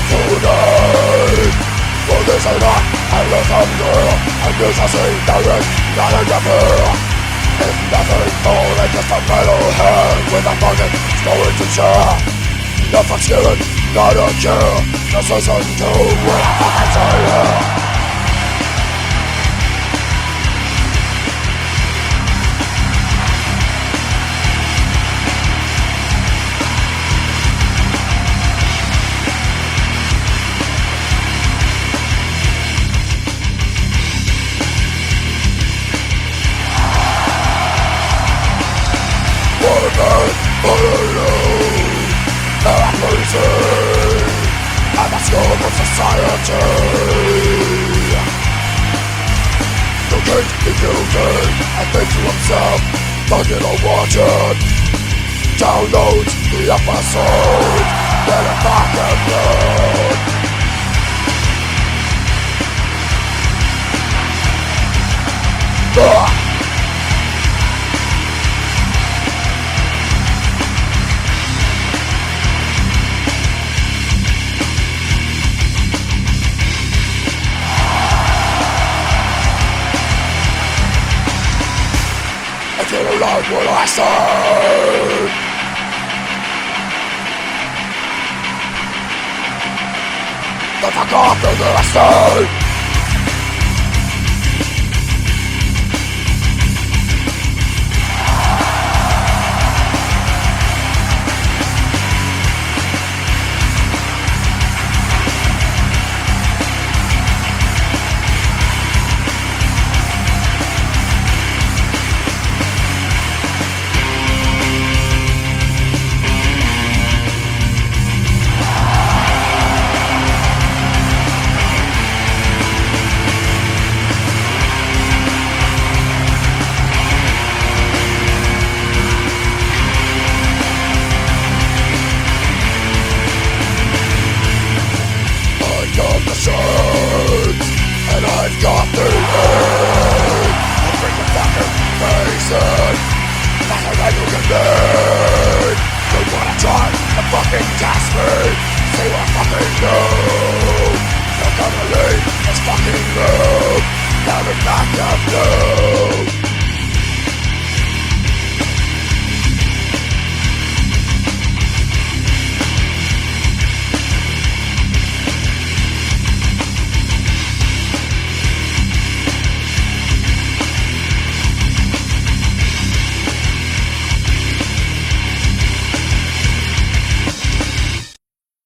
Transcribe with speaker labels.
Speaker 1: tonight. For this I not, I will thunder, and you shall see there is nothing to fear. It's nothing more than just a metal hand with a bucket story to share. Not for scared, not a care, just listen to what I fucking say here. I'm a scum of society. The king is guilty and thinks to himself, fucking I'll watch it. Download the episode, let it fucking blood. If you don't like what I say, then fuck off and then I say. And I've got the end. I'll bring the fucking face in. Nothing that you can need. You wanna try to fucking test me? See what I fucking do. You're gonna leave this fucking room. Coming back to blue.